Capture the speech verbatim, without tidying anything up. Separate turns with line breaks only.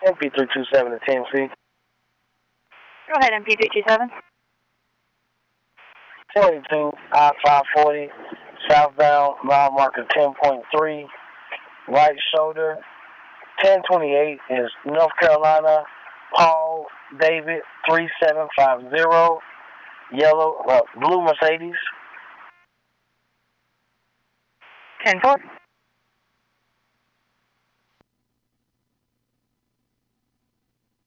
M P three two seven to T M C.
Go ahead, M P three two seven.
twenty-two, I five forty, southbound, mile marker ten point three, right shoulder. ten twenty-eight is North Carolina, Paul David three seven five zero, yellow, uh, blue Mercedes.
ten four.